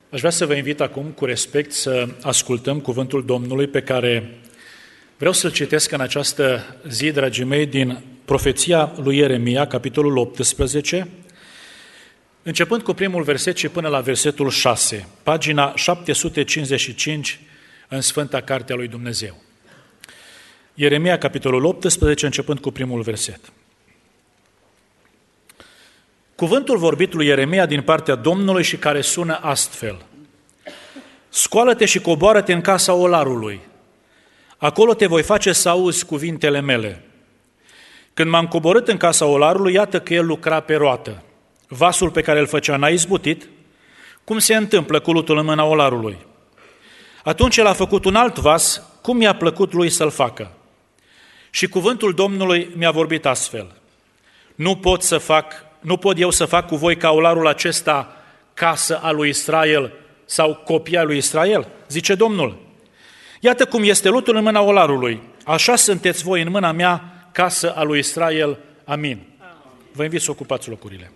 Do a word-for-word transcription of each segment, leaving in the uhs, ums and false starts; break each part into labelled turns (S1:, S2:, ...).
S1: Aș vrea să vă invit acum cu respect să ascultăm cuvântul Domnului pe care vreau să-l citesc în această zi, dragii mei, din profeția lui Ieremia, capitolul optsprezece, începând cu primul verset și până la versetul șase, pagina șapte sute cincizeci și cinci în Sfânta Carte a lui Dumnezeu. Ieremia, capitolul optsprezece, începând cu primul verset. Cuvântul vorbit lui Ieremia din partea Domnului și care sună astfel: Scoală-te și coboară-te în casa olarului. Acolo te voi face să auzi cuvintele mele. Când m-am coborât în casa olarului, iată că el lucra pe roată. Vasul pe care îl făcea n-a izbutit, cum se întâmplă cu lutul în mâna olarului. Atunci el a făcut un alt vas, cum i-a plăcut lui să-l facă. Și cuvântul Domnului mi-a vorbit astfel: Nu pot să fac Nu pot eu să fac cu voi ca olarul acesta casă a lui Israel sau copia lui Israel? Zice Domnul. Iată cum este lutul în mâna olarului, așa sunteți voi în mâna mea, casă a lui Israel. Amin. Vă invit să ocupați locurile.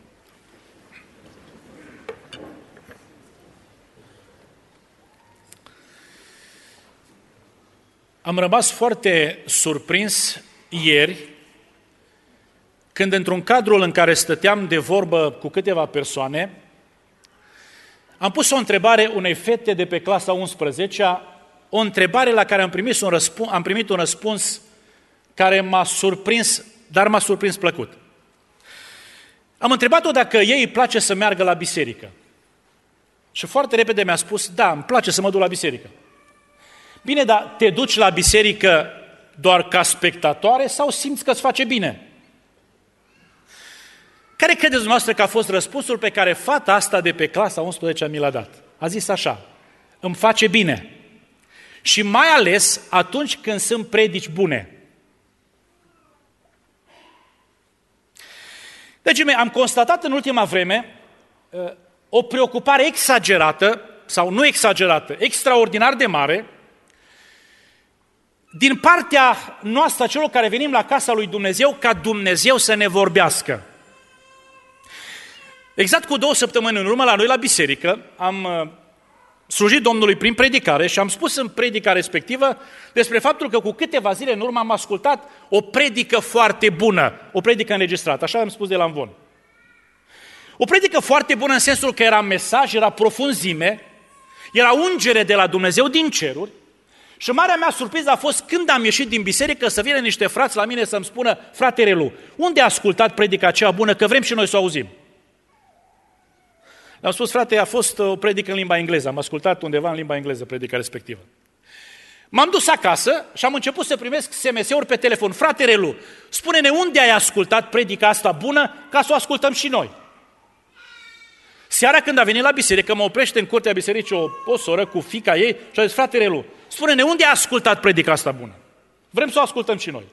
S1: Am rămas foarte surprins ieri, când într-un cadru în care stăteam de vorbă cu câteva persoane, am pus o întrebare unei fete de pe clasa a unsprezecea, o întrebare la care am primit un răspuns, am primit un răspuns care m-a surprins, dar m-a surprins plăcut. Am întrebat-o dacă ei îi place să meargă la biserică. Și foarte repede mi-a spus: da, îmi place să mă duc la biserică. Bine, dar te duci la biserică doar ca spectatoare sau simți că îți face bine? Care credeți dumneavoastră că a fost răspunsul pe care fata asta de pe clasa a unsprezecea mi l-a dat? A zis așa: îmi face bine. Și mai ales atunci când sunt predici bune. Deci, am constatat în ultima vreme o preocupare exagerată, sau nu exagerată, extraordinar de mare, din partea noastră, celor care venim la casa lui Dumnezeu, ca Dumnezeu să ne vorbească. Exact cu două săptămâni în urmă, la noi la biserică, am slujit Domnului prin predicare și am spus în predica respectivă despre faptul că cu câteva zile în urmă am ascultat o predică foarte bună, o predică înregistrată, așa am spus de la Amvon. O predică foarte bună în sensul că era mesaj, era profunzime, era ungere de la Dumnezeu din ceruri. Și marea mea surpriză a fost când am ieșit din biserică să vină niște frați la mine să-mi spună: frate Relu, unde a ascultat predica aceea bună, că vrem și noi să o auzim? Le-am spus: frate, a fost o predică în limba engleză, am ascultat undeva în limba engleză predica respectivă. M-am dus acasă și am început să primesc S M S-uri pe telefon: frate Relu, spune-ne unde ai ascultat predica asta bună, ca să o ascultăm și noi. Seara când a venit la biserică, mă oprește în curtea bisericii o, o soră cu fiica ei și a zis: frate Relu, spune-ne unde ai ascultat predica asta bună. Vrem să o ascultăm și noi.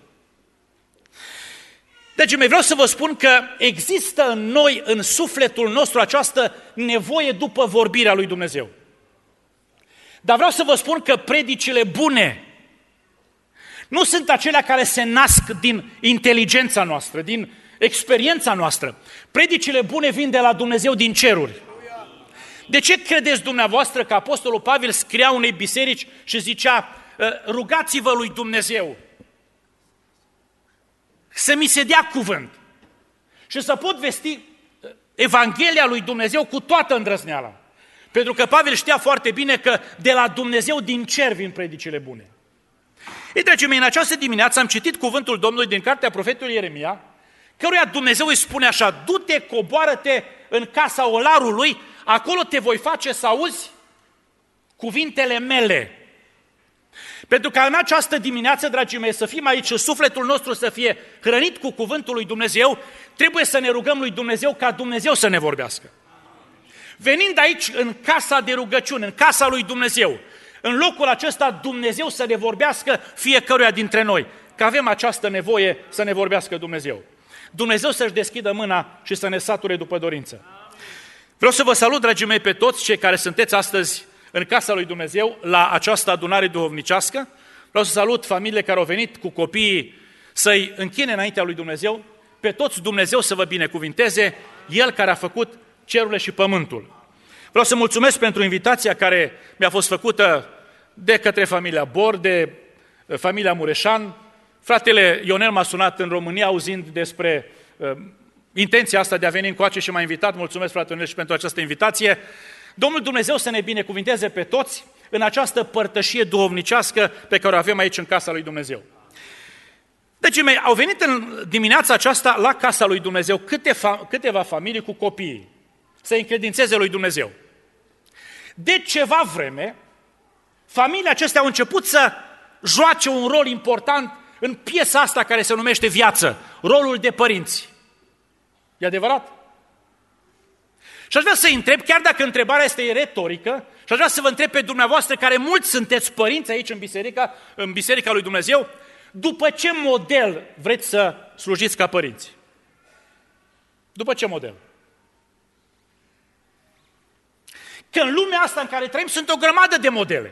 S1: Deci, vreau să vă spun că există în noi, în sufletul nostru, această nevoie după vorbirea lui Dumnezeu. Dar vreau să vă spun că predicile bune nu sunt acelea care se nasc din inteligența noastră, din experiența noastră. Predicile bune vin de la Dumnezeu din ceruri. De ce credeți dumneavoastră că Apostolul Pavel scria unei biserici și zicea: rugați-vă lui Dumnezeu să mi se dea cuvânt și să pot vesti Evanghelia lui Dumnezeu cu toată îndrăzneala? Pentru că Pavel știa foarte bine că de la Dumnezeu din cer vin predicile bune. Ei, dragii mei, în această dimineață am citit cuvântul Domnului din cartea profetului Ieremia, căruia Dumnezeu îi spune așa: du-te, coboară-te în casa olarului, acolo te voi face să auzi cuvintele mele. Pentru că în această dimineață, dragii mei, să fim aici și sufletul nostru să fie hrănit cu cuvântul lui Dumnezeu, trebuie să ne rugăm lui Dumnezeu ca Dumnezeu să ne vorbească. Venind aici în casa de rugăciune, în casa lui Dumnezeu, în locul acesta Dumnezeu să ne vorbească fiecăruia dintre noi, că avem această nevoie să ne vorbească Dumnezeu. Dumnezeu să-și deschidă mâna și să ne sature după dorință. Vreau să vă salut, dragii mei, pe toți cei care sunteți astăzi în casa lui Dumnezeu, la această adunare duhovnicească. Vreau să salut familiile care au venit cu copiii să-i închine înaintea lui Dumnezeu. Pe toți Dumnezeu să vă binecuvinteze, El care a făcut cerurile și pământul. Vreau să mulțumesc pentru invitația care mi-a fost făcută de către familia Bor, de familia Mureșan. Fratele Ionel m-a sunat în România auzind despre uh, intenția asta de a veni încoace și m-a invitat. Mulțumesc, frate Ionel, și pentru această invitație. Domnul Dumnezeu să ne binecuvinteze pe toți în această părtășie duhovnicească pe care o avem aici în casa lui Dumnezeu. Deci, mei, au venit în dimineața aceasta la casa lui Dumnezeu câteva, câteva familii cu copiii să încredințeze lui Dumnezeu. De ceva vreme, familiile acestea au început să joace un rol important în piesa asta care se numește viață, rolul de părinți. E adevărat? Și aș vrea să-i întreb, chiar dacă întrebarea este retorică, și aș vrea să vă întreb pe dumneavoastră, care mulți sunteți părinți aici în biserica, în biserica lui Dumnezeu, după ce model vreți să slujiți ca părinți? După ce model? Că în lumea asta în care trăim sunt o grămadă de modele.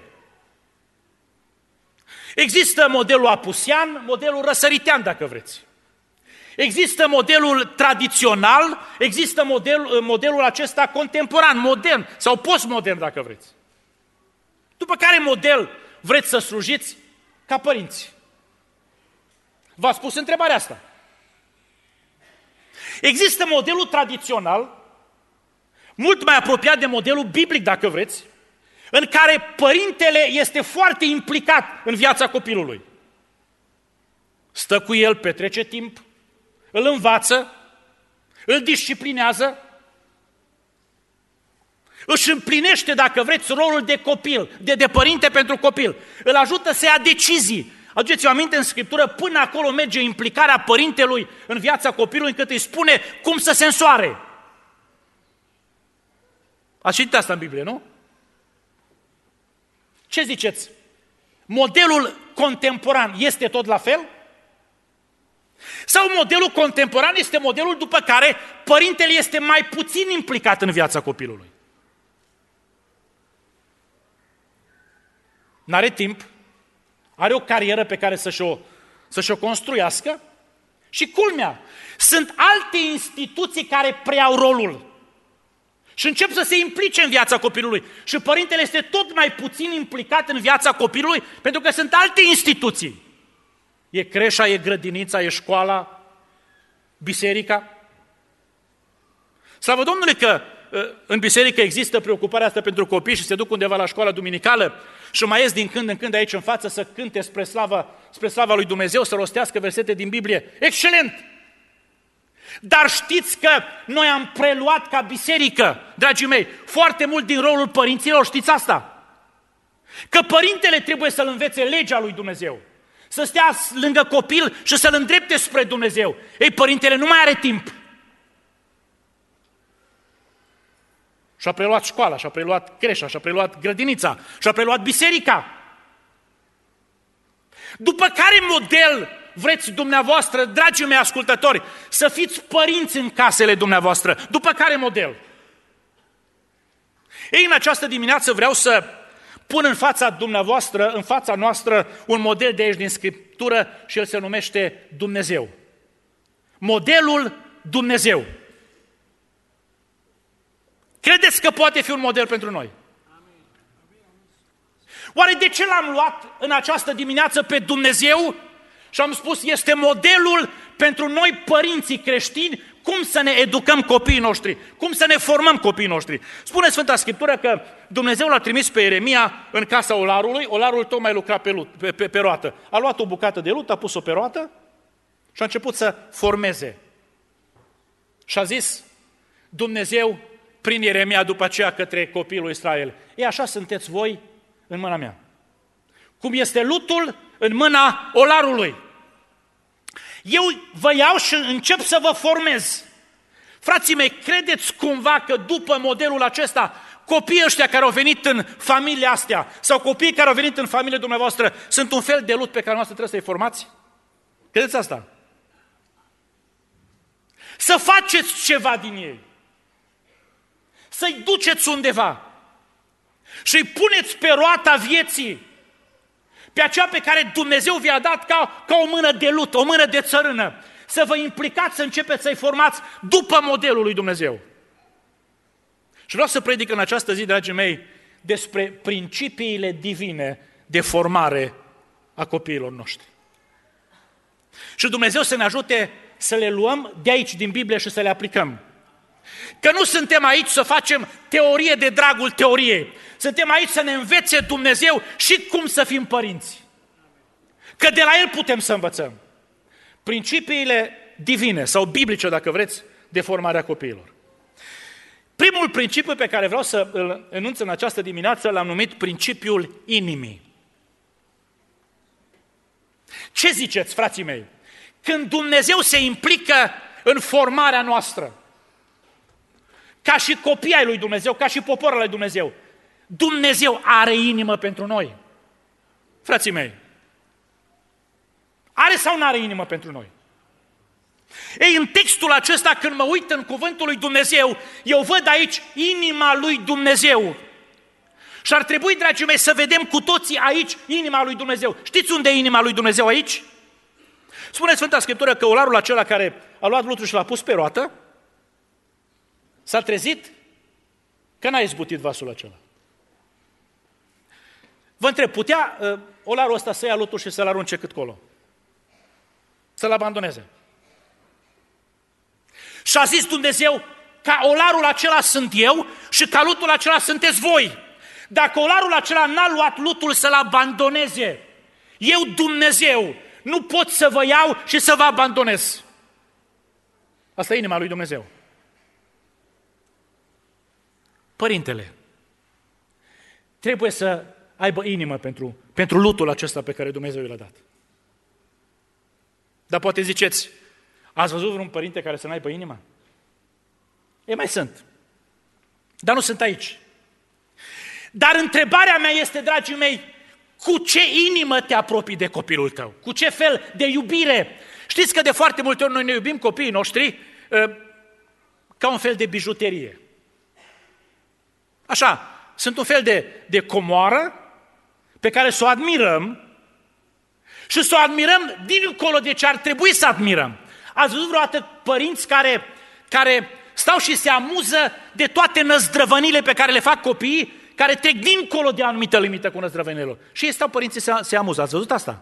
S1: Există modelul apusian, modelul răsăritean, dacă vreți. Există modelul tradițional, există model, modelul acesta contemporan, modern sau postmodern, dacă vreți. După care model vreți să slujiți ca părinți? V-ați pus întrebarea asta. Există modelul tradițional, mult mai apropiat de modelul biblic, dacă vreți, în care părintele este foarte implicat în viața copilului. Stă cu el, petrece timp, îl învață, îl disciplinează, își împlinește, dacă vreți, rolul de copil, de, de părinte pentru copil, îl ajută să ia decizii. Aduceți-vă aminte, în Scriptură, până acolo merge implicarea părintelui în viața copilului, încât îi spune cum să se însoare. Ați citit asta în Biblie, nu? Ce ziceți? Modelul contemporan este tot la fel? Sau modelul contemporan este modelul după care părintele este mai puțin implicat în viața copilului? N-are timp, are o carieră pe care să-și o, să-și o construiască și culmea, sunt alte instituții care preiau rolul și încep să se implice în viața copilului și părintele este tot mai puțin implicat în viața copilului pentru că sunt alte instituții. E creșa, e grădinița, e școala, biserica. Slavă Domnului că în biserică există preocuparea asta pentru copii și se duc undeva la școala duminicală și mai ies din când în când aici în față să cânte spre slava, spre slava lui Dumnezeu, să rostească versete din Biblie. Excelent! Dar știți că noi am preluat ca biserică, dragii mei, foarte mult din rolul părinților, știți asta? Că părintele trebuie să-l învețe legea lui Dumnezeu, să stea lângă copil și să-l îndrepte spre Dumnezeu. Ei, părintele nu mai are timp. Și-a preluat școala, și-a preluat creșa, și-a preluat grădinița, și-a preluat biserica. După care model vreți dumneavoastră, dragii mei ascultători, să fiți părinți în casele dumneavoastră? După care model? Ei, în această dimineață vreau să pun în fața dumneavoastră, în fața noastră, un model de aici din Scriptură și el se numește Dumnezeu. Modelul Dumnezeu. Credeți că poate fi un model pentru noi? Oare de ce l-am luat în această dimineață pe Dumnezeu și am spus este modelul pentru noi părinții creștini cum să ne educăm copiii noștri, cum să ne formăm copiii noștri? Spune Sfânta Scriptură că Dumnezeu l-a trimis pe Ieremia în casa olarului, olarul tocmai lucra pe, lut, pe, pe, pe roată. A luat o bucată de lut, a pus-o pe roată și a început să formeze. Și a zis Dumnezeu prin Ieremia după aceea către copiii lui Israel: ei, așa sunteți voi în mâna mea. Cum este lutul în mâna olarului. Eu vă iau și încep să vă formez. Frații mei, credeți cumva că după modelul acesta, copiii ăștia care au venit în familia astea, sau copiii care au venit în familia dumneavoastră, sunt un fel de lut pe care noastră trebuie să-i formați? Credeți asta? Să faceți ceva din ei. Să-i duceți undeva. Și îi puneți pe roata vieții, pe aceea pe care Dumnezeu vi-a dat ca, ca o mână de lut, o mână de țărână. Să vă implicați, să începeți să-i formați după modelul lui Dumnezeu. Și vreau să predic în această zi, dragii mei, despre principiile divine de formare a copiilor noștri. Și Dumnezeu să ne ajute să le luăm de aici din Biblie și să le aplicăm. Că nu suntem aici să facem teorie de dragul teoriei. Suntem aici să ne învețe Dumnezeu și cum să fim părinți. Că de la El putem să învățăm. Principiile divine sau biblice, dacă vreți, de formarea copiilor. Primul principiu pe care vreau să îl enunț în această dimineață l-am numit principiul inimii. Ce ziceți, frații mei? Când Dumnezeu se implică în formarea noastră, ca și copii ai lui Dumnezeu, ca și poporul lui Dumnezeu, Dumnezeu are inimă pentru noi. Frații mei, are sau nu are inimă pentru noi? Ei, în textul acesta, când mă uit în cuvântul lui Dumnezeu, eu văd aici inima lui Dumnezeu. Și ar trebui, dragii mei, să vedem cu toții aici inima lui Dumnezeu. Știți unde e inima lui Dumnezeu aici? Spune Sfânta Scriptură că olarul acela care a luat lutul și l-a pus pe roată, s-a trezit că n-a izbutit vasul acela. Vă întreb, putea uh, olarul ăsta să ia lutul și să-l arunce cât colo? Să-l abandoneze? Și a zis Dumnezeu, ca olarul acela sunt eu și ca lutul acela sunteți voi. Dacă olarul acela n-a luat lutul să-l abandoneze, eu, Dumnezeu, nu pot să vă iau și să vă abandonez. Asta e inima lui Dumnezeu. Părintele trebuie să aibă inimă pentru, pentru lutul acesta pe care Dumnezeu i l-a dat. Dar poate ziceți, ați văzut vreun părinte care să n-aibă inimă? Ei, mai sunt. Dar nu sunt aici. Dar întrebarea mea este, dragii mei, cu ce inimă te apropii de copilul tău? Cu ce fel de iubire? Știți că de foarte multe ori noi ne iubim copiii noștri uh, ca un fel de bijuterie. Așa, sunt un fel de, de comoară pe care să o admirăm și să o admirăm dincolo de ce ar trebui să admirăm. Ați văzut vreodată părinți care, care stau și se amuză de toate năzdrăvănile pe care le fac copiii, care trec dincolo de o anumită limită cu năzdrăvănile. Și ei stau părinții se, se amuză. Ați văzut asta?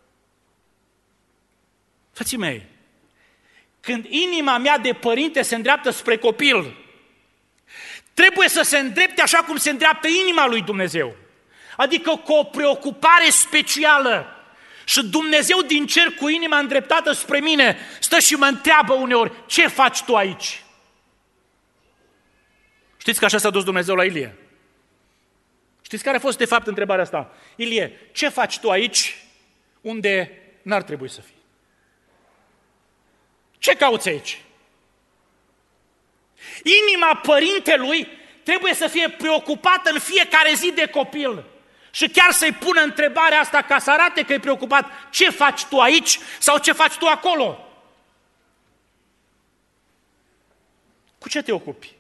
S1: Frații mei, când inima mea de părinte se îndreaptă spre copil, trebuie să se îndrepte așa cum se îndreaptă inima lui Dumnezeu. Adică cu o preocupare specială. Și Dumnezeu din cer cu inima îndreptată spre mine stă și mă întreabă uneori, ce faci tu aici? Știți că așa s-a dus Dumnezeu la Ilie? Știți care a fost de fapt întrebarea asta? Ilie, ce faci tu aici unde n-ar trebui să fii? Ce cauți aici? Inima părintelui trebuie să fie preocupată în fiecare zi de copil. Și chiar să-i pună întrebarea asta ca să arate că e preocupat, ce faci tu aici sau ce faci tu acolo? Cu ce te ocupi?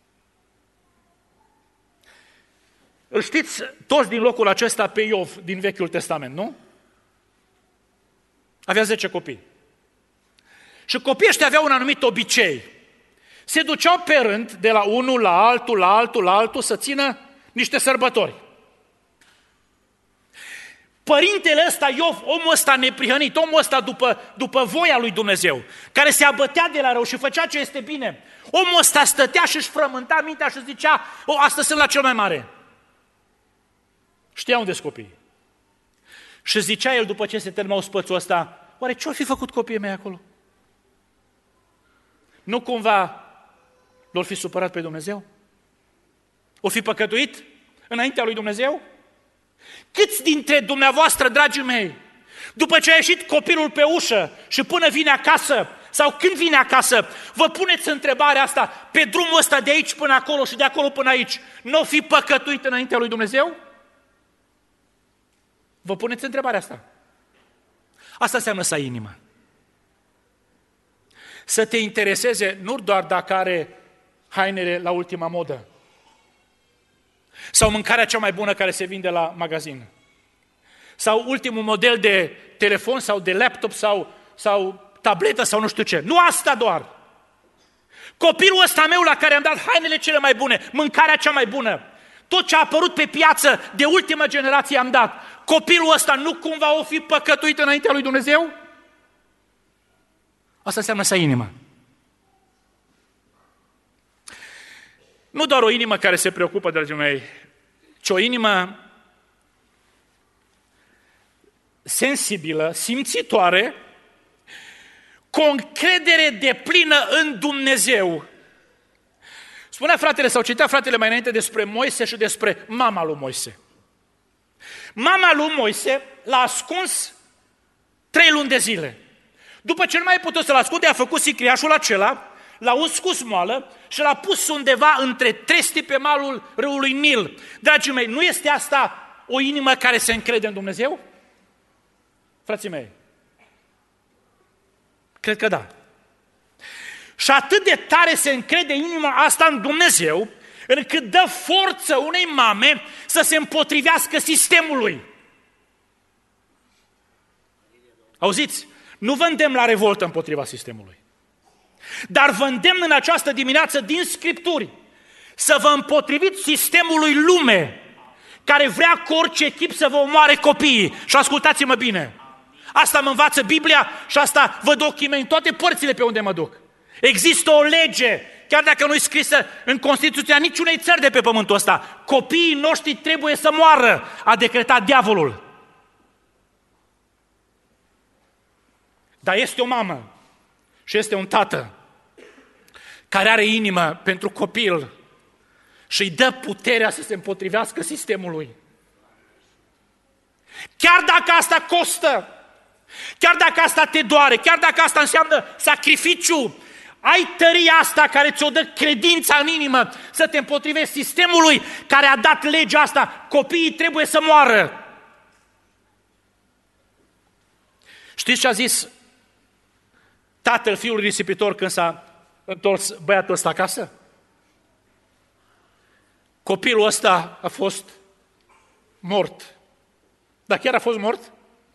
S1: Îl știți toți din locul acesta pe Iov din Vechiul Testament, nu? Avea zece copii. Și copiii ăștia aveau un anumit obicei. Se duceau pe rând de la unul la altul, la altul, la altul să țină niște sărbători. Părintele ăsta, Iov, omul ăsta neprihănit, omul ăsta după, după voia lui Dumnezeu, care se abătea de la rău și făcea ce este bine, omul ăsta stătea și își frământa mintea și zicea, o, astăzi sunt la cel mai mare. Știa unde-s copiii. Și zicea el după ce se terminau spățul ăsta, oare ce-au fi făcut copiii mei acolo? Nu cumva l-or fi supărat pe Dumnezeu? O fi păcătuit înaintea lui Dumnezeu? Câți dintre dumneavoastră, dragii mei, după ce a ieșit copilul pe ușă și până vine acasă, sau când vine acasă, vă puneți întrebarea asta, pe drumul ăsta de aici până acolo și de acolo până aici, nu o fi păcătuit înaintea lui Dumnezeu? Vă puneți întrebarea asta. Asta înseamnă să ai inimă. Să te intereseze nu doar dacă are hainele la ultima modă, sau mâncarea cea mai bună care se vinde la magazin, sau ultimul model de telefon sau de laptop sau, sau tabletă sau nu știu ce. Nu asta doar. Copilul ăsta meu la care am dat hainele cele mai bune, mâncarea cea mai bună, tot ce a apărut pe piață de ultimă generație am dat. Copilul ăsta nu cumva o fi păcătuit înaintea lui Dumnezeu? Asta înseamnă să ai inimă. Nu doar o inimă care se preocupă, dragii mei, ci o inimă sensibilă, simțitoare, cu o încredere deplină în Dumnezeu. Spunea fratele, sau citea fratele mai înainte despre Moise și despre mama lui Moise. Mama lui Moise l-a ascuns trei luni de zile. După ce nu mai putut să-l ascunde, a făcut sicriașul acela, l-a uns cu smoală și l-a pus undeva între trestii pe malul râului Nil. Dragii mei, nu este asta o inimă care se încrede în Dumnezeu? Frații mei, cred că da. Și atât de tare se încrede inima asta în Dumnezeu, încât dă forță unei mame să se împotrivească sistemului. Auziți? Nu vă îndemn la revoltă împotriva sistemului. Dar vă îndemn în această dimineață din Scripturi să vă împotriviți sistemului lume, care vrea cu orice chip să vă omoare copiii. Și ascultați-mă bine. Asta mă învață Biblia și asta văd ochii mei în toate părțile pe unde mă duc. Există o lege, chiar dacă nu e scrisă în Constituția niciunei țări de pe pământul ăsta. Copiii noștri trebuie să moară, a decretat diavolul. Dar este o mamă și este un tată care are inimă pentru copil și îi dă puterea să se împotrivească sistemului. Chiar dacă asta costă, chiar dacă asta te doare, chiar dacă asta înseamnă sacrificiu, ai tăria asta care ți-o dă credința în inimă să te împotrivești sistemului care a dat legea asta. Copiii trebuie să moară. Știți ce a zis tatăl fiului risipitor când s-a întors băiatul ăsta acasă? Copilul ăsta a fost mort. Dar chiar a fost mort?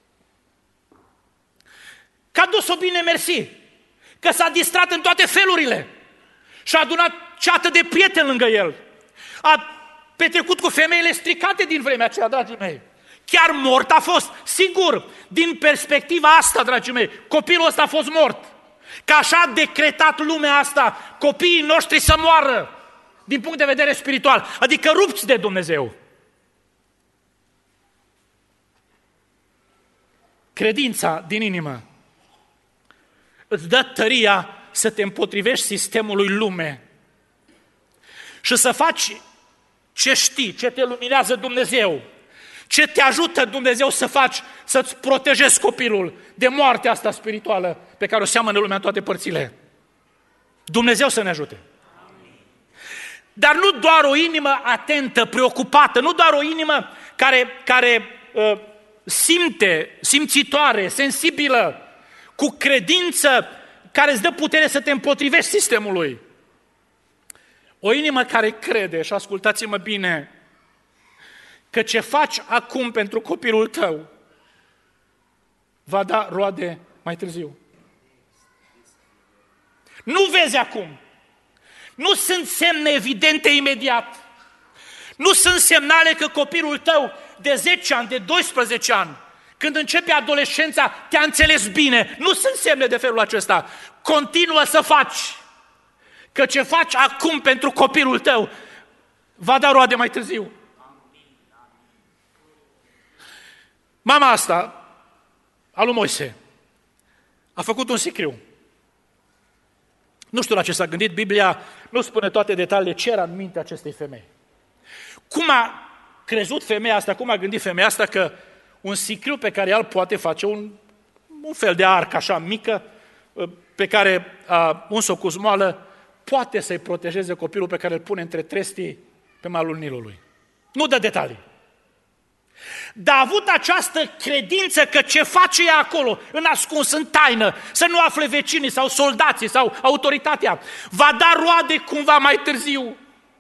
S1: Că a dus-o bine mersi, că s-a distrat în toate felurile și a adunat ceată de prieteni lângă el. A petrecut cu femeile stricate din vremea aceea, dragii mei. Chiar mort a fost, sigur, din perspectiva asta, dragii mei, copilul ăsta a fost mort. Că așa a decretat lumea asta, copiii noștri să moară din punct de vedere spiritual, adică rupți de Dumnezeu. Credința din inimă îți dă tăria să te împotrivești sistemului lume și să faci ce știi, ce te luminează Dumnezeu, ce te ajută Dumnezeu să faci, să-ți protejezi copilul de moartea asta spirituală pe care o seamănă lumea în toate părțile. Dumnezeu să ne ajute. Dar nu doar o inimă atentă, preocupată, nu doar o inimă care, care uh, simte, simțitoare, sensibilă, cu credință care îți dă putere să te împotrivești sistemului. O inimă care crede, și ascultați-mă bine, că ce faci acum pentru copilul tău va da roade mai târziu. Nu vezi acum. Nu sunt semne evidente imediat. Nu sunt semnale că copilul tău de zece ani, de doisprezece ani, când începe adolescența, te-a înțeles bine. Nu sunt semne de felul acesta. Continuă să faci. Că ce faci acum pentru copilul tău va da roade mai târziu. Mama asta, a lui Moise, a făcut un sicriu. Nu știu la ce s-a gândit, Biblia nu spune toate detaliile ce era în mintea acestei femei. Cum a crezut femeia asta, cum a gândit femeia asta că un sicriu pe care el poate face un, un fel de arcă așa mică, pe care a uns-o cu smoală, poate să-i protejeze copilul pe care îl pune între trestii pe malul Nilului. Nu dă detalii. Dar a avut această credință că ce face ea acolo, în ascuns, în taină, să nu afle vecinii sau soldații sau autoritatea, va da roade cumva mai târziu.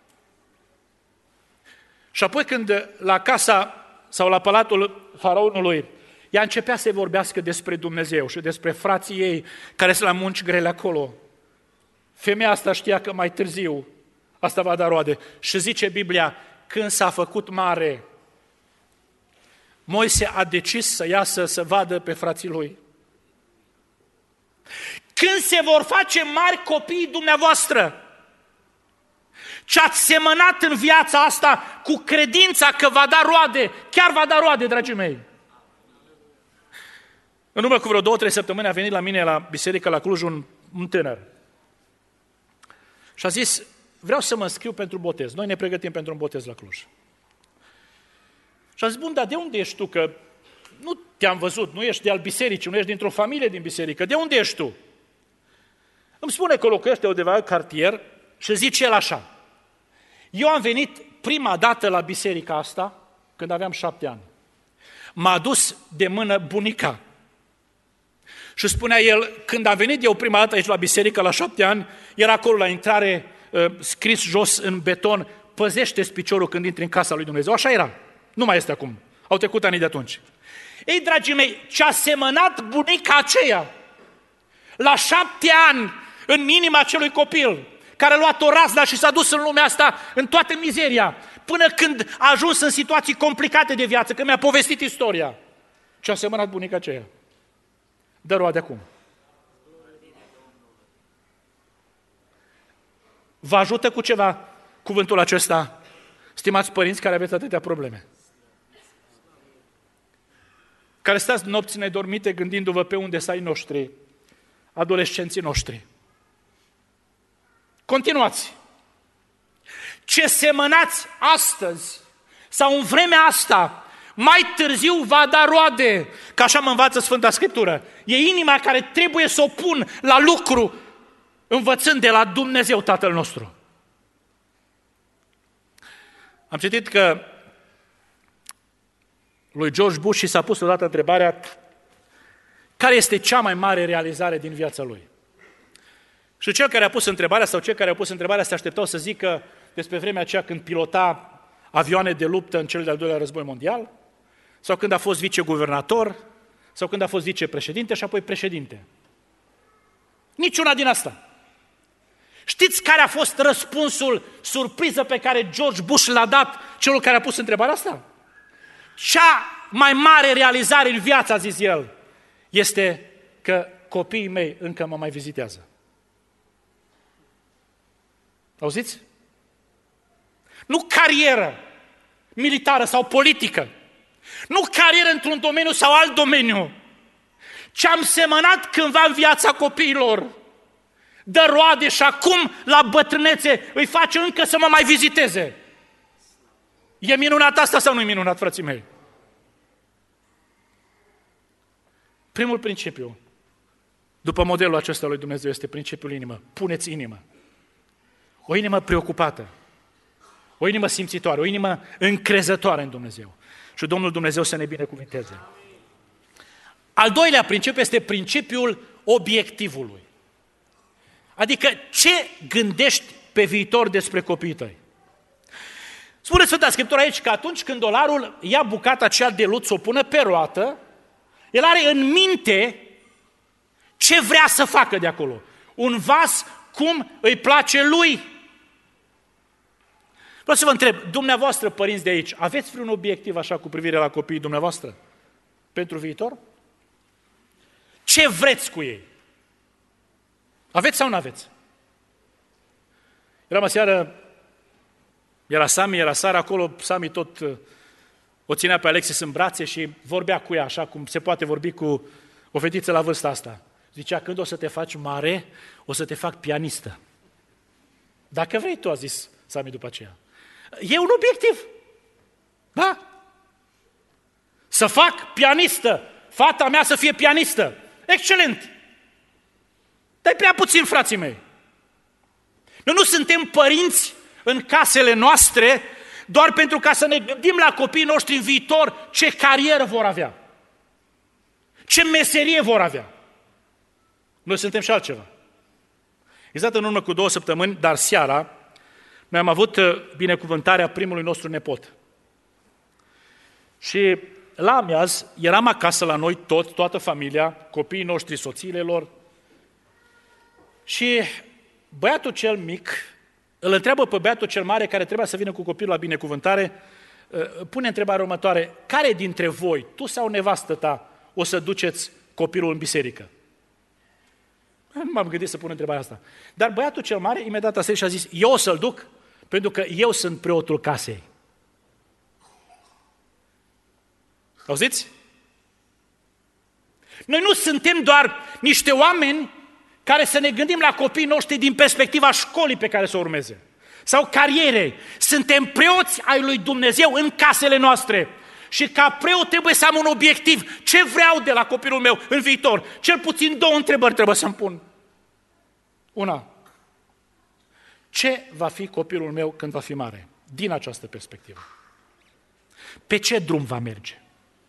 S1: Și apoi când la casa sau la palatul faraonului, ea începea să vorbească despre Dumnezeu și despre frații ei care sunt la munci grele acolo. Femeia asta știa că mai târziu asta va da roade. Și zice Biblia, când s-a făcut mare, Moise a decis să iasă să vadă pe frații lui. Când se vor face mari copiii dumneavoastră, ce ați semănat în viața asta cu credința că va da roade, chiar va da roade, dragii mei. În urmă cu vreo două, trei săptămâni a venit la mine la biserică la Cluj un, un tânăr. Și a zis, vreau să mă înscriu pentru botez. Noi ne pregătim pentru un botez la Cluj. Și a zis, bun, dar de unde ești tu? Că nu te-am văzut, nu ești de al bisericii, nu ești dintr-o familie din biserică. De unde ești tu? Îmi spune că locuiește undeva în cartier și zice el așa. Eu am venit prima dată la biserica asta când aveam șapte ani. M-a adus de mână bunica. Și spunea el, când am venit eu prima dată aici la biserică la șapte ani, era acolo la intrare scris jos în beton, păzește-ți piciorul când intri în casa lui Dumnezeu. Așa era. Nu mai este acum. Au trecut ani de atunci. Ei, dragii mei, ce-a semănat bunica aceea la șapte ani în inima acelui copil, care a luat o razna și s-a dus în lumea asta în toată mizeria, până când a ajuns în situații complicate de viață, că mi-a povestit istoria. Ce-a semănat bunica aceea? Dă roade acum. Vă ajută cu ceva cuvântul acesta, stimați părinți care aveți atâtea probleme? Care stați nopți nedormite gândindu-vă pe unde să ai noștri, adolescenții noștri. Continuați. Ce semănați astăzi sau în vremea asta, mai târziu va da roade, că așa mă învață Sfânta Scriptură. E inima care trebuie să o pun la lucru, învățând de la Dumnezeu Tatăl nostru. Am citit că lui George Bush și s-a pus odată întrebarea care este cea mai mare realizare din viața lui. Și cel care a pus întrebarea sau cei care au pus întrebarea se așteptau să zică despre vremea aceea când pilota avioane de luptă în cel de-al doilea război mondial, sau când a fost viceguvernator, sau când a fost vicepreședinte și apoi președinte. Niciuna din asta. Știți care a fost răspunsul surpriză pe care George Bush l-a dat celor care a pus întrebarea asta? Cea mai mare realizare în viață, a zis el, este că copiii mei încă mă mai vizitează. Auziți? Nu carieră militară sau politică, nu carieră într-un domeniu sau alt domeniu. Ce am semănat cândva în viața copiilor, dă roade și acum, la bătrânețe, îi face încă să mă mai viziteze. E minunat asta sau nu e minunat, frații mei? Primul principiu, după modelul acesta lui Dumnezeu, este principiul inimă. Puneți inimă. O inimă preocupată, o inimă simțitoare, o inimă încrezătoare în Dumnezeu. Și Domnul Dumnezeu să ne binecuvinteze. Al doilea principiu este principiul obiectivului. Adică ce gândești pe viitor despre copiii tăi? Spune Sfânta Scriptură aici că atunci când dolarul ia bucata aceea de lut să o pună pe roată, el are în minte ce vrea să facă de acolo. Un vas cum îi place lui. Vreau să vă întreb, dumneavoastră, părinți de aici, aveți vreun obiectiv așa cu privire la copiii dumneavoastră pentru viitor? Ce vreți cu ei? Aveți sau nu aveți? Eram aseară, era Sami, era Sara acolo, Sami tot o ținea pe Alexis în brațe și vorbea cu ea, așa cum se poate vorbi cu o fetiță la vârsta asta. Zicea, când o să te faci mare, o să te fac pianistă. Dacă vrei tu, a zis Sami după aceea. E un obiectiv. Da? Să fac pianistă. Fata mea să fie pianistă. Excelent. Dar e prea puțin, frații mei. Noi nu suntem părinți în casele noastre doar pentru ca să ne gândim la copiii noștri în viitor ce carieră vor avea. Ce meserie vor avea. Noi suntem și altceva. Exact în urmă cu două săptămâni, dar seara, noi am avut binecuvântarea primului nostru nepot. Și la amiaz eram acasă la noi toți, toată familia, copiii noștri, soțiile lor. Și băiatul cel mic îl întreabă pe băiatul cel mare care trebuia să vină cu copilul la binecuvântare, pune întrebarea următoare: care dintre voi, tu sau nevastă ta, o să duceți copilul în biserică? Nu m-am gândit să pun întrebarea asta. Dar băiatul cel mare imediat a sărit și a zis: eu o să-l duc, pentru că eu sunt preotul casei. Auziți? Noi nu suntem doar niște oameni care să ne gândim la copiii noștri din perspectiva școlii pe care să o urmeze, sau carierei. Suntem preoți ai lui Dumnezeu în casele noastre. Și ca preot trebuie să am un obiectiv. Ce vreau de la copilul meu în viitor? Cel puțin două întrebări trebuie să-mi pun. Una: ce va fi copilul meu când va fi mare? Din această perspectivă. Pe ce drum va merge?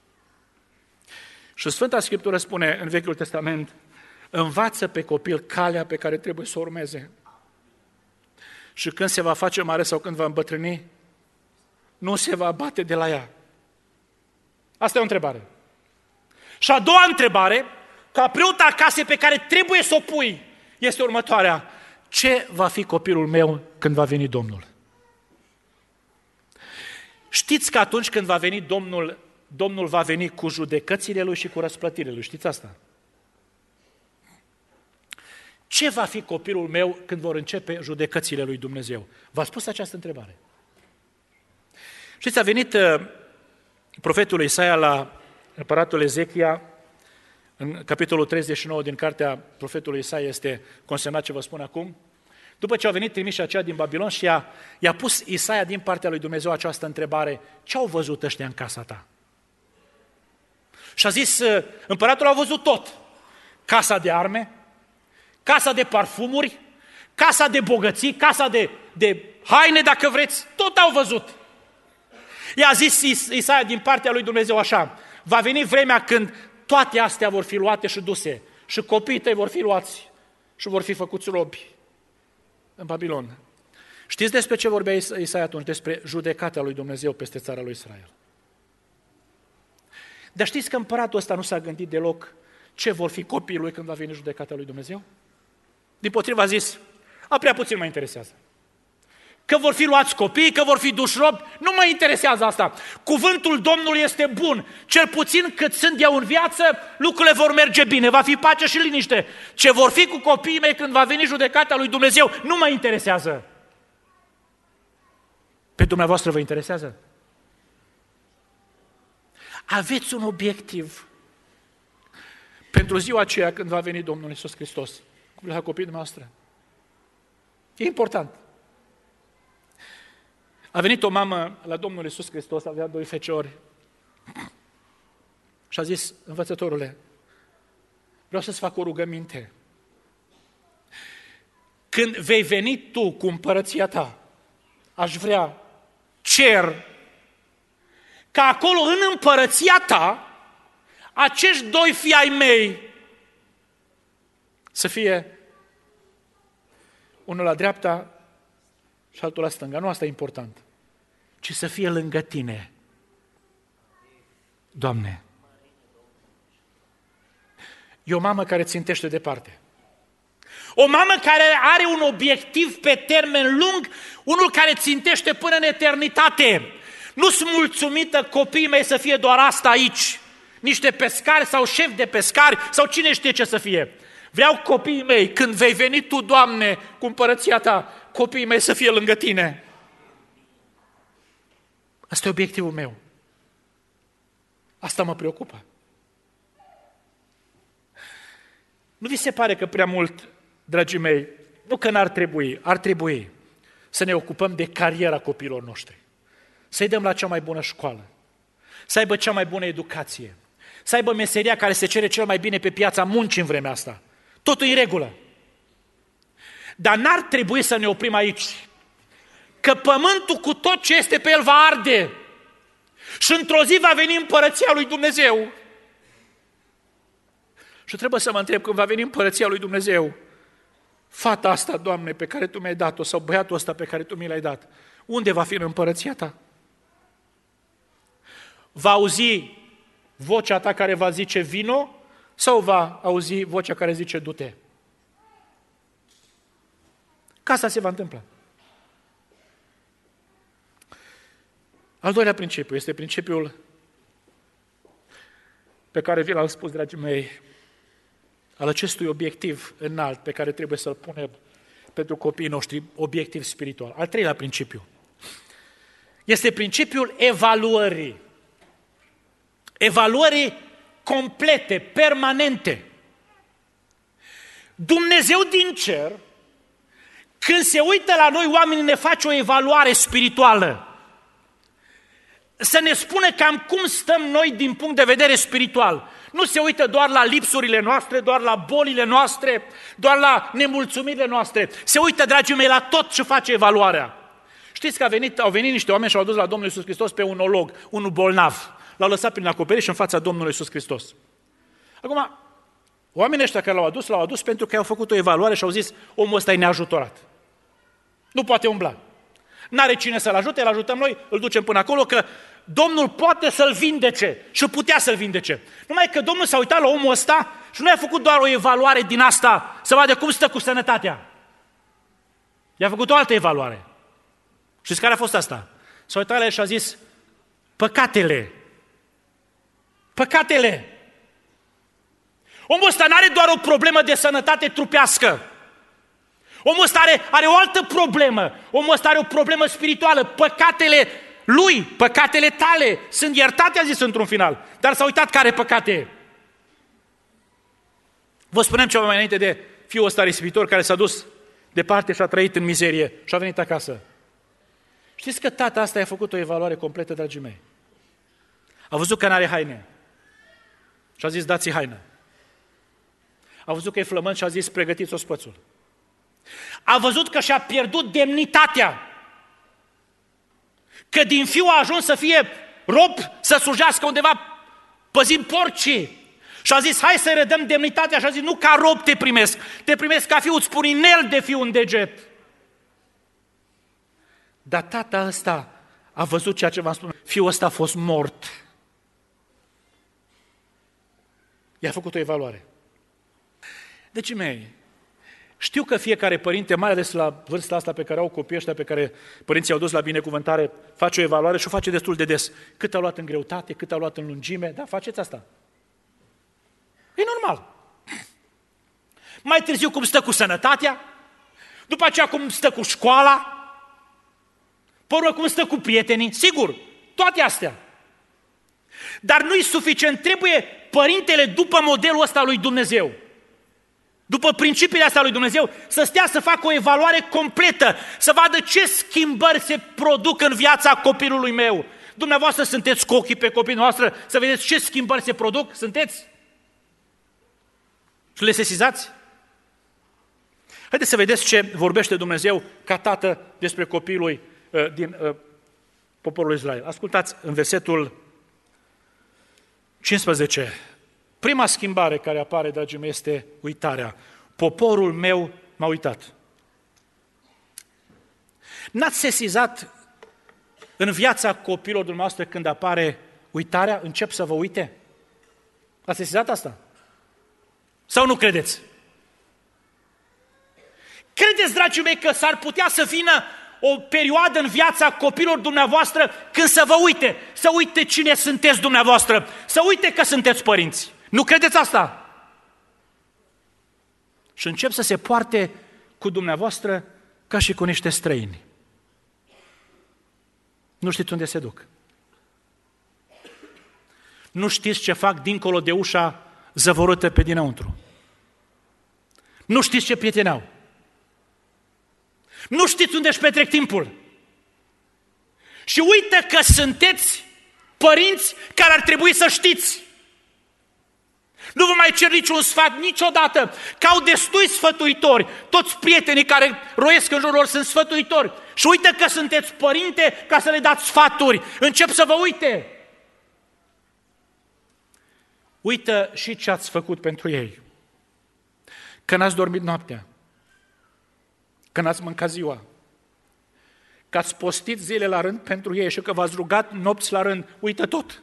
S1: Și Sfânta Scriptură spune în Vechiul Testament: învață pe copil calea pe care trebuie să o urmeze. Și când se va face mare sau când va îmbătrâni, nu se va bate de la ea. Asta e o întrebare. Și a doua întrebare, ca preot al casei pe care trebuie să o pui, este următoarea: ce va fi copilul meu când va veni Domnul? Știți că atunci când va veni Domnul, Domnul va veni cu judecățile Lui și cu răsplătirile Lui. Știți asta? Ce va fi copilul meu când vor începe judecățile lui Dumnezeu? V-ați spus această întrebare? Știți, a venit uh, profetul Isaia la împăratul Ezechia, în capitolul treizeci și nouă din cartea profetului Isaia este consemnat ce vă spun acum. După ce au venit trimișii aceia din Babilon și i-a, i-a pus Isaia din partea lui Dumnezeu această întrebare: ce au văzut ăștia în casa ta? Și a zis, împăratul a văzut tot. Casa de arme, casa de parfumuri, casa de bogății, casa de, de haine, dacă vreți, tot au văzut. I-a zis Isaia din partea lui Dumnezeu așa: va veni vremea când toate astea vor fi luate și duse și copiii tăi vor fi luați și vor fi făcuți robi în Babilon. Știți despre ce vorbea Isaia atunci? Despre judecata lui Dumnezeu peste țara lui Israel. Dar știți că împăratul ăsta nu s-a gândit deloc ce vor fi copiii lui când va veni judecata lui Dumnezeu? Dimpotrivă a zis: a prea puțin mă interesează. Că vor fi luați copii, că vor fi duși robi, nu mă interesează asta. Cuvântul Domnului este bun. Cel puțin cât sunt eu în viață, lucrurile vor merge bine, va fi pace și liniște. Ce vor fi cu copiii mei când va veni judecata lui Dumnezeu, nu mă interesează. Pe dumneavoastră vă interesează? Aveți un obiectiv pentru ziua aceea când va veni Domnul Iisus Hristos cu la copiii noastre. E important. A venit o mamă la Domnul Iisus Hristos, avea doi feciori și a zis: învățătorule, vreau să-ți fac o rugăminte. Când vei veni tu cu împărăția ta, aș vrea, cer, ca acolo în împărăția ta, acești doi fii ai mei să fie unul la dreapta și altul la stânga. Nu asta e important, ci să fie lângă tine. Doamne, e o mamă care țintește departe. O mamă care are un obiectiv pe termen lung, unul care țintește până în eternitate. Nu sunt mulțumită copiii mei să fie doar asta aici, niște pescari sau șefi de pescari sau cine știe ce să fie. Vreau copiii mei, când vei veni tu, Doamne, cu împărăția ta, copiii mei să fie lângă tine. Asta e obiectivul meu. Asta mă preocupă. Nu vi se pare că prea mult, dragii mei, nu că n-ar trebui, ar trebui să ne ocupăm de cariera copiilor noștri, să-i dăm la cea mai bună școală, să aibă cea mai bună educație, să aibă meseria care se cere cel mai bine pe piața muncii în vremea asta. Totul în regulă. Dar n-ar trebui să ne oprim aici, că pământul cu tot ce este pe el va arde și într-o zi va veni împărăția lui Dumnezeu. Și trebuie să mă întreb, când va veni împărăția lui Dumnezeu, fata asta, Doamne, pe care Tu mi-ai dat-o, sau băiatul ăsta pe care Tu mi l-ai dat, unde va fi în împărăția Ta? Va auzi vocea Ta care va zice vino sau va auzi vocea care zice du-te? Că asta se va întâmpla. Al doilea principiu este principiul pe care vi l-am spus, dragii mei, al acestui obiectiv înalt pe care trebuie să-l punem pentru copiii noștri, obiectiv spiritual. Al treilea principiu este principiul evaluării. Evaluării complete, permanente. Dumnezeu din cer, când se uită la noi, oamenii, ne face o evaluare spirituală. Să ne spună cam cum stăm noi din punct de vedere spiritual. Nu se uită doar la lipsurile noastre, doar la bolile noastre, doar la nemulțumirile noastre. Se uită, dragii mei, la tot ce face evaluarea. Știți că au venit, au venit niște oameni și au dus la Domnul Iisus Hristos pe un olog, unul bolnav. L-au lăsat prin acoperiș în fața Domnului Iisus Hristos. Acum, oamenii ăștia care l-au adus, l-au adus pentru că au făcut o evaluare și au zis, omul ăsta e neajutorat. Nu poate umbla. N-are cine să-l ajute, îl ajutăm noi, îl ducem până acolo, că Domnul poate să-l vindece și putea să-l vindece. Numai că Domnul s-a uitat la omul ăsta și nu a făcut doar o evaluare din asta, să vadă cum stă cu sănătatea. I-a făcut o altă evaluare. Știți care a fost asta? S-a uitat la el și a zis, păcatele. Păcatele. Omul ăsta n-are doar o problemă de sănătate trupească. Omul ăsta are, are o altă problemă. Omul ăsta are o problemă spirituală. Păcatele lui, păcatele tale sunt iertate, a zis într-un final. Dar s-a uitat care păcate. Vă spuneam ceva mai înainte de fiul ăsta risipitor care s-a dus departe și a trăit în mizerie și a venit acasă. Știți că tata asta a făcut o evaluare completă, dragii mei. A văzut că n-are haine și a zis, dați-i haină. A văzut că e flământ și a zis, pregătiți ospățul. A văzut că și-a pierdut demnitatea. Că din fiu a ajuns să fie rob, să slujească undeva păzind porcii. Și a zis, hai să-i redăm demnitatea. Și a zis, nu ca rob te primesc, te primesc ca fiu, îți pun inel de fiu în deget. Dar tata ăsta a văzut ceea ce v-am spus. Fiul ăsta a fost mort. I-a făcut o evaluare. Deci, mei, știu că fiecare părinte, mai ales la vârsta asta pe care au copiii ăștia, pe care părinții au dus la binecuvântare, face o evaluare și o face destul de des. Cât a luat în greutate, cât a luat în lungime, da, faceți asta. E normal. Mai târziu cum stă cu sănătatea, după aceea cum stă cu școala, pe urmă cum stă cu prietenii, sigur, toate astea. Dar nu-i suficient, trebuie părintele după modelul ăsta lui Dumnezeu, după principiile astea lui Dumnezeu, să stea să facă o evaluare completă, să vadă ce schimbări se produc în viața copilului meu. Dumneavoastră sunteți cu ochii pe copiii noastre, să vedeți ce schimbări se produc, sunteți? Și le sesizați? Haideți să vedeți ce vorbește Dumnezeu ca tată despre copiii lui uh, din uh, poporul Israel. Ascultați în versetul cincisprezece. Prima schimbare care apare, dragii mei, este uitarea. Poporul meu m-a uitat. N-ați sesizat în viața copiilor dumneavoastră când apare uitarea, încep să vă uite? Ați sesizat asta? Sau nu credeți? Credeți, dragii mei, că s-ar putea să vină o perioadă în viața copilor dumneavoastră când să vă uite, să uite cine sunteți dumneavoastră, să uite că sunteți părinți. Nu credeți asta? Și încep să se poarte cu dumneavoastră ca și cu niște străini. Nu știți unde se duc. Nu știți ce fac dincolo de ușa zăvorâtă pe dinăuntru. Nu știți ce prieteni au. Nu știți unde își petrec timpul. Și uită că sunteți părinți care ar trebui să știți. Nu vă mai cer niciun sfat niciodată, că au destui sfătuitori. Toți prietenii care roiesc în jurul lor sunt sfătuitori. Și uită că sunteți părinte ca să le dați sfaturi. Încep să vă uite. Uită și ce ați făcut pentru ei. Că n-ați dormit noaptea. Că n-ați mâncat ziua. Că ați postit zile la rând pentru ei și că v-ați rugat nopți la rând. Uită tot.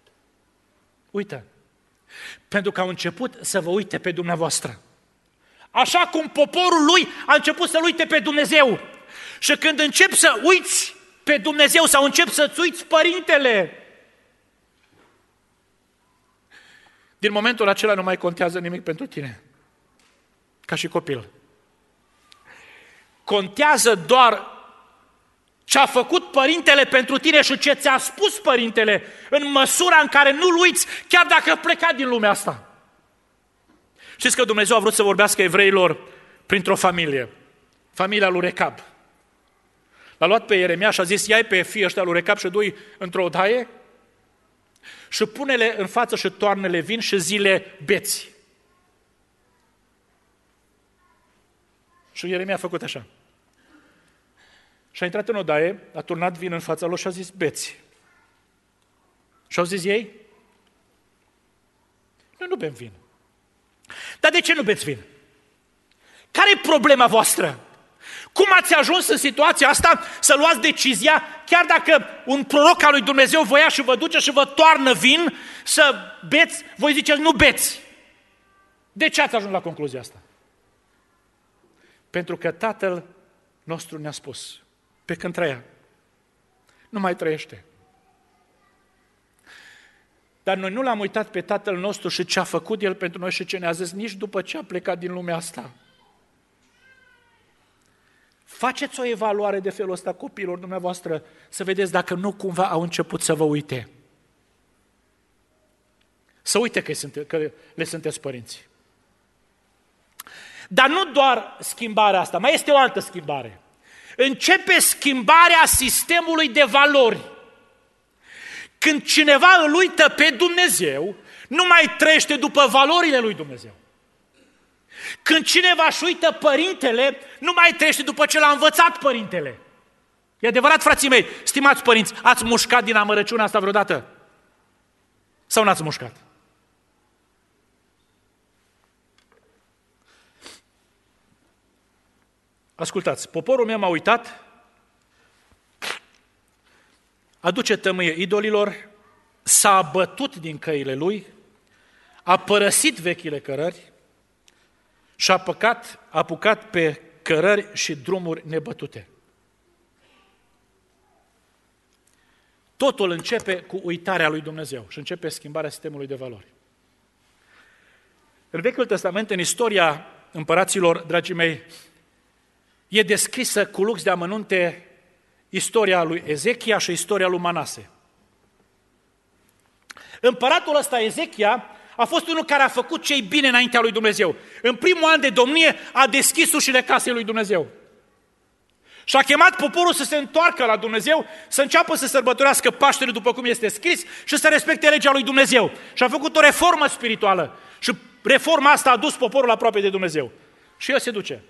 S1: Uită. Pentru că au început să vă uite pe dumneavoastră. Așa cum poporul lui a început să-L uite pe Dumnezeu. Și când începi să uiți pe Dumnezeu sau începi să-ți uiți părintele, din momentul acela nu mai contează nimic pentru tine, ca și copil. Contează doar ce a făcut părintele pentru tine și ce ți-a spus părintele, în măsura în care nu-L uiți, chiar dacă a plecat din lumea asta. Știți că Dumnezeu a vrut să vorbească evreilor printr-o familie, familia lui Recab. L-a luat pe Ieremia și a zis, ia-i pe fii ăștia lui Recab și du-i într-o odaie și pune-le în față și toarnă-le vin și zile beți. Și Ieremia a făcut așa. Și a intrat în odaie, a turnat vin în fața lor și a zis, beți. Și au zis ei, noi nu bem vin. Dar de ce nu beți vin? Care e problema voastră? Cum ați ajuns în situația asta să luați decizia, chiar dacă un proroc al lui Dumnezeu voia și vă duce și vă toarnă vin, să beți, voi ziceți, nu beți. De ce ați ajuns la concluzia asta? Pentru că Tatăl nostru ne-a spus, pe când trăia, nu mai trăiește. Dar noi nu l-am uitat pe Tatăl nostru și ce a făcut El pentru noi și ce ne-a zis nici după ce a plecat din lumea asta. Faceți o evaluare de felul ăsta copiilor dumneavoastră, să vedeți dacă nu cumva au început să vă uite. Să uite că, sunte, că le sunteți părinți. Dar nu doar schimbarea asta, mai este o altă schimbare. Începe schimbarea sistemului de valori. Când cineva îl uită pe Dumnezeu, nu mai trăiește după valorile lui Dumnezeu. Când cineva își uită părintele, nu mai trăiește după ce l-a învățat părintele. E adevărat, frații mei, stimați părinți, ați mușcat din amărăciunea asta vreodată? Sau n-ați mușcat? Ascultați, poporul meu m-a uitat, aduce tămâie idolilor, s-a abătut din căile lui, a părăsit vechile cărări și a păcat, a apucat pe cărări și drumuri nebătute. Totul începe cu uitarea lui Dumnezeu și începe schimbarea sistemului de valori. În Vechiul Testament, în istoria împăraților, dragii mei, e descrisă cu lux de amănunte istoria lui Ezechia și istoria lui Manase. Împăratul ăsta, Ezechia, a fost unul care a făcut ce-i bine înaintea lui Dumnezeu. În primul an de domnie a deschis ușile casei lui Dumnezeu. Și a chemat poporul să se întoarcă la Dumnezeu, să înceapă să sărbătorească Paștele după cum este scris și să respecte legea lui Dumnezeu. Și a făcut o reformă spirituală. Și reforma asta a dus poporul aproape de Dumnezeu. Și el se duce.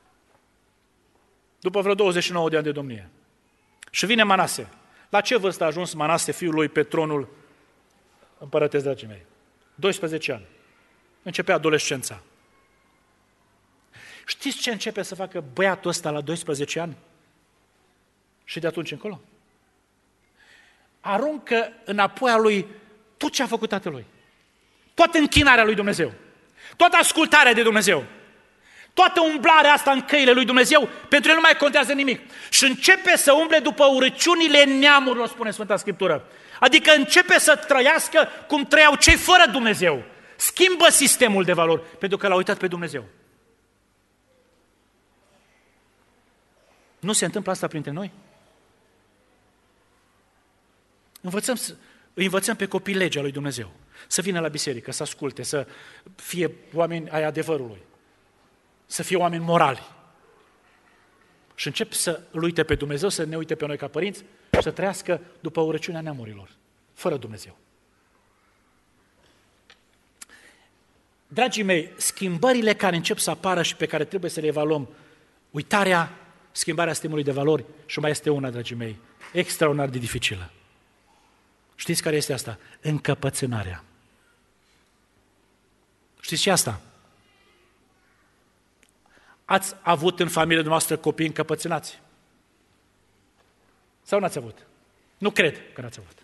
S1: După vreo douăzeci și nouă de ani de domnie. Și vine Manase. La ce vârstă a ajuns Manase, fiul lui, pe tronul împărătesc, dragii mei? doisprezece ani. Începea adolescența. Știți ce începe să facă băiatul ăsta la doisprezece ani? Și de atunci încolo? Aruncă înapoi a lui tot ce a făcut tatălui. Toată închinarea lui Dumnezeu. Toată ascultarea de Dumnezeu. Toată umblarea asta în căile lui Dumnezeu, pentru el nu mai contează nimic. Și începe să umble după urăciunile neamurilor, spune Sfânta Scriptură. Adică începe să trăiască cum trăiau cei fără Dumnezeu. Schimbă sistemul de valori, pentru că l-a uitat pe Dumnezeu. Nu se întâmplă asta printre noi? Învățăm, îi învățăm pe copii legea lui Dumnezeu. Să vină la biserică, să asculte, să fie oameni ai adevărului. Să fie oameni morali. Și încep să îl uite pe Dumnezeu, să ne uite pe noi ca părinți și să trăiască după urăciunea neamurilor, fără Dumnezeu. Dragii mei, schimbările care încep să apară și pe care trebuie să le evaluăm, uitarea, schimbarea sistemului de valori, și mai este una, dragii mei, extraordinar de dificilă. Știți care este asta? Încăpățânarea. Știți ce asta? Ați avut în familia noastră copii încăpățânați? Sau n-ați avut? Nu cred că n-ați avut.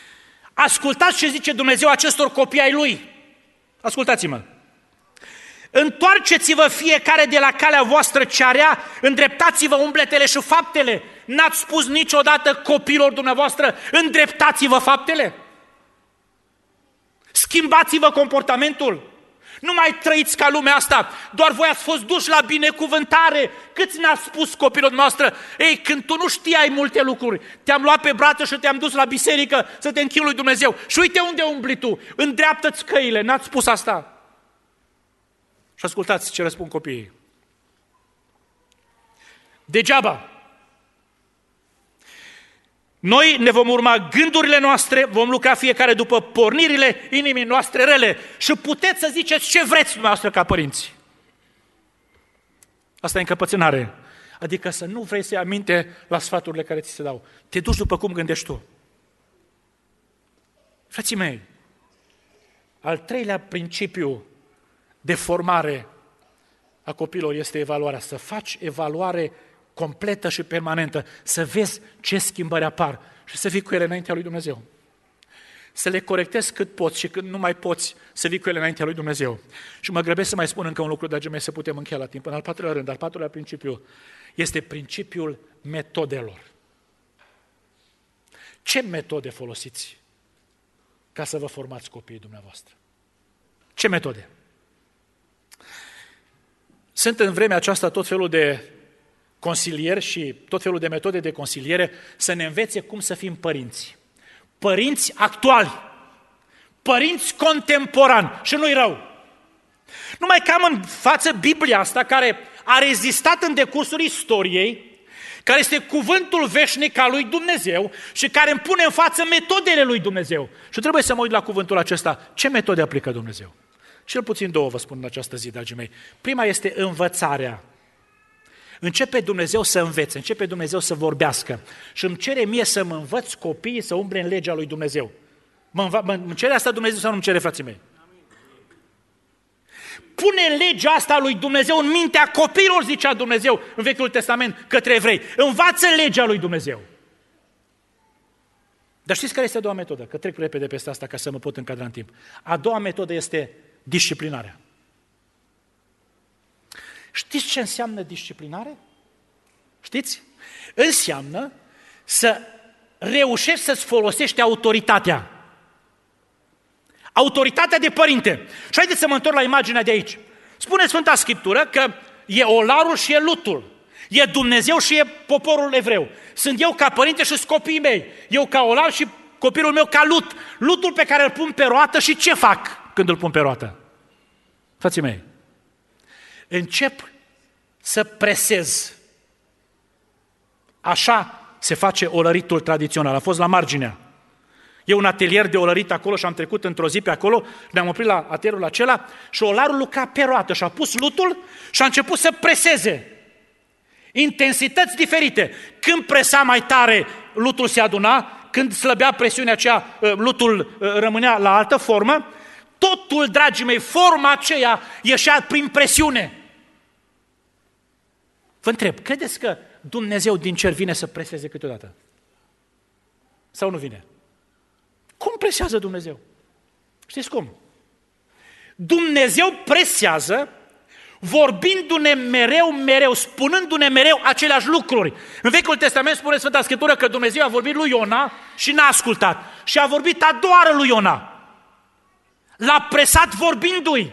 S1: Ascultați ce zice Dumnezeu acestor copii ai Lui. Ascultați-mă. Întoarceți-vă fiecare de la calea voastră cea rea, îndreptați-vă umbletele și faptele. N-ați spus niciodată copiilor dumneavoastră, îndreptați-vă faptele? Schimbați-vă comportamentul. Nu mai trăiți ca lumea asta, doar voi ați fost duși la binecuvântare. Câți ne-ați spus copiilor noastre? Ei, când tu nu știai multe lucruri, te-am luat pe brață și te-am dus la biserică să te închini lui Dumnezeu. Și uite unde umbli tu, îndreaptă-ți căile, n-ați spus asta? Și ascultați ce răspund copiii. Degeaba. Noi ne vom urma gândurile noastre, vom lucra fiecare după pornirile inimii noastre rele și puteți să ziceți ce vreți dumneavoastră ca părinți. Asta e încăpățânare. Adică să nu vrei să iei aminte la sfaturile care ți se dau. Te duci după cum gândești tu. Frații mei, al treilea principiu de formare a copilor este evaluarea. Să faci evaluare completă și permanentă, să vezi ce schimbări apar și să vii cu ele înaintea lui Dumnezeu. Să le corectezi cât poți și când nu mai poți să vii cu ele înaintea lui Dumnezeu. Și mă grăbesc să mai spun încă un lucru, dragii mei, să putem încheia la timp. În al patrulea rând, al patrulea principiu este principiul metodelor. Ce metode folosiți ca să vă formați copiii dumneavoastră? Ce metode? Sunt în vremea aceasta tot felul de consilieri și tot felul de metode de consiliere să ne învețe cum să fim părinți. Părinți actuali, părinți contemporani și nu-i rău. Numai că am în față Biblia asta care a rezistat în decursul istoriei, care este cuvântul veșnic al lui Dumnezeu și care îmi pune în față metodele lui Dumnezeu. Și trebuie să mă uit la cuvântul acesta. Ce metode aplică Dumnezeu? Cel puțin două vă spun în această zi, dragii mei. Prima este învățarea. Începe Dumnezeu să învețe, începe Dumnezeu să vorbească și îmi cere mie să mă învăț copiii să umble în legea lui Dumnezeu. Mă, înva- mă, îmi cere asta Dumnezeu sau nu îmi cere, frații mei? Pune legea asta lui Dumnezeu în mintea copiilor, zicea Dumnezeu în Vechiul Testament către evrei. Învață legea lui Dumnezeu. Dar știți care este a doua metodă? Că trec repede peste asta ca să mă pot încadra în timp. A doua metodă este disciplinarea. Știți ce înseamnă disciplinare? Știți? Înseamnă să reușești să-ți folosești autoritatea. Autoritatea de părinte. Și haideți să mă întorc la imaginea de aici. Spune Sfânta Scriptură că e olarul și e lutul. E Dumnezeu și e poporul evreu. Sunt eu ca părinte și sunt copiii mei. Eu ca olar și copilul meu ca lut. Lutul pe care îl pun pe roată și ce fac când îl pun pe roată? Frații mei, încep să presez. Așa se face olăritul tradițional. A fost la marginea. E un atelier de olărit acolo și am trecut într-o zi pe acolo, ne-am oprit la atelierul acela și olarul lucra pe roată și a pus lutul și a început să preseze. Intensități diferite. Când presa mai tare, lutul se aduna, când slăbea presiunea aceea, lutul rămânea la altă formă. Totul, dragii mei, forma aceea ieșea prin presiune. Vă întreb, credeți că Dumnezeu din cer vine să preseze câteodată? Sau nu vine? Cum presează Dumnezeu? Știți cum? Dumnezeu presează vorbindu-ne mereu, mereu, spunându-ne mereu aceleași lucruri. În Vechiul Testament spune Sfânta Scriptură că Dumnezeu a vorbit lui Iona și n-a ascultat. Și a vorbit a doua oară lui Iona. L-a presat vorbindu-i.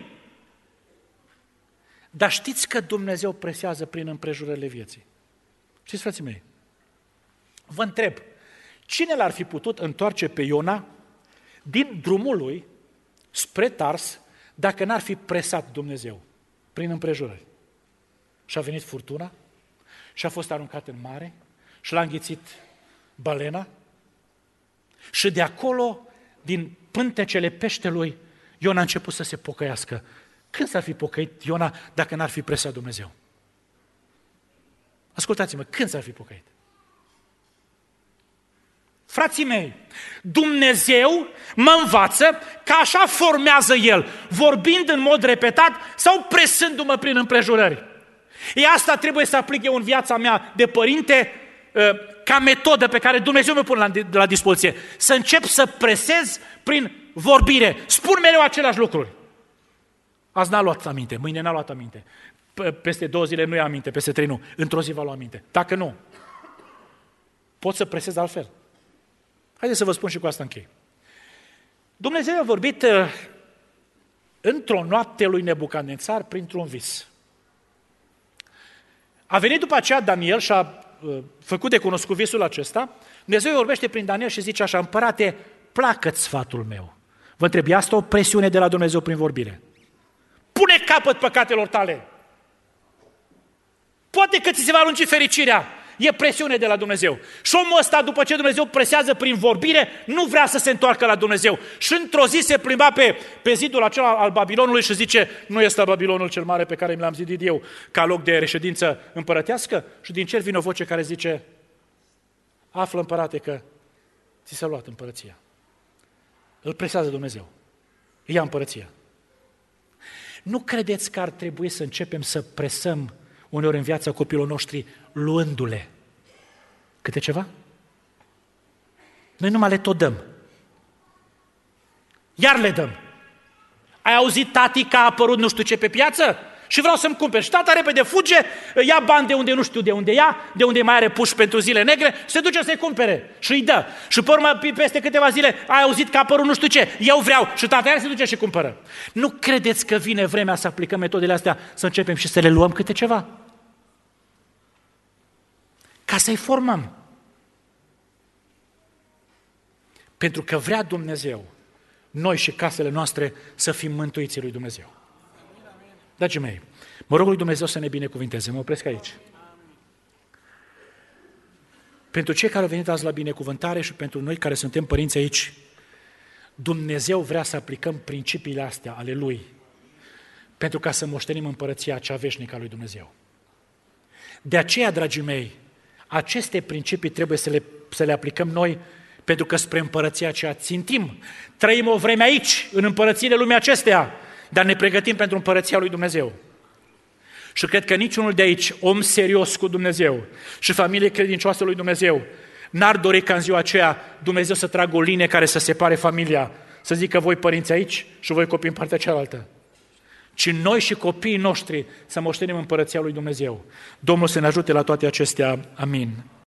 S1: Dar știți că Dumnezeu presează prin împrejurările vieții? Știți, frații mei? Vă întreb, cine l-ar fi putut întoarce pe Iona din drumul lui spre Tars dacă n-ar fi presat Dumnezeu prin împrejurări? Și a venit furtuna și a fost aruncat în mare și l-a înghițit balena și de acolo, din pântecele peștelui, Iona a început să se pocăiască. Când s-ar fi pocăit Iona dacă n-ar fi presat Dumnezeu? Ascultați-mă, când s-ar fi pocăit? Frații mei, Dumnezeu mă învață că așa formează El, vorbind în mod repetat sau presându-mă prin împrejurări. E asta trebuie să aplic eu în viața mea de părinte ca metodă pe care Dumnezeu mi-o pune la, la dispoziție. Să încep să presez prin vorbire. Spun mereu aceleași lucruri. Azi n-a luat aminte, mâine n-a luat aminte. Peste două zile nu ia aminte, peste trei nu. Într-o zi va lua aminte. Dacă nu, pot să presez altfel. Haideți să vă spun și cu asta închei. Dumnezeu a vorbit într-o noapte lui Nebucadnețar printr-un vis. A venit după aceea Daniel și a făcut de cunoscut visul acesta. Dumnezeu vorbește prin Daniel și zice așa: împărate, placă-ți sfatul meu. Vă întreb, e asta o presiune de la Dumnezeu prin vorbire? Pune capăt păcatelor tale. Poate că ți se va lungi fericirea. E presiune de la Dumnezeu. Și omul ăsta, după ce Dumnezeu presează prin vorbire, nu vrea să se întoarcă la Dumnezeu. Și într-o zi se plimba pe, pe zidul acela al Babilonului și zice: nu este Babilonul cel mare pe care mi l-am zidit eu ca loc de reședință împărătească? Și din cer vine o voce care zice: află, împărate, că ți s-a luat împărăția. Îl presează Dumnezeu. Ia împărăția. Nu credeți că ar trebui să începem să presăm uneori în viața copilul noștri luându-le câte ceva? Noi numai le tot dăm. Iar le dăm. Ai auzit, tati, că a apărut nu știu ce pe piață? Și vreau să-mi cumperi. Și tata repede fuge, ia bani de unde nu știu de unde ia, de unde mai are puși pentru zile negre, se duce să-i cumpere și îi dă. Și pe urmă, peste câteva zile, ai auzit că a apărut nu știu ce, eu vreau. Și tata iar se duce și cumpără. Nu credeți că vine vremea să aplicăm metodele astea, să începem și să le luăm câte ceva? Ca să-i formăm. Pentru că vrea Dumnezeu, noi și casele noastre, să fim mântuiții lui Dumnezeu. Dragii mei, mă rog lui Dumnezeu să ne binecuvinteze. Mă opresc aici. Pentru cei care au venit azi la binecuvântare și pentru noi care suntem părinți aici, Dumnezeu vrea să aplicăm principiile astea ale Lui, pentru ca să moștenim împărăția cea veșnică a lui Dumnezeu. De aceea, dragii mei, aceste principii trebuie să le, să le aplicăm noi, pentru că spre împărăția aceea țintim. Trăim o vreme aici, în împărățiile lumii acesteia, dar ne pregătim pentru împărăția lui Dumnezeu. Și cred că niciunul de aici, om serios cu Dumnezeu și familie credincioasă lui Dumnezeu, n-ar dori ca în ziua aceea Dumnezeu să tragă o linie care să separe familia, să zică voi părinți aici și voi copii în partea cealaltă. Ci noi și copiii noștri să moștenim împărăția lui Dumnezeu. Domnul să ne ajute la toate acestea. Amin.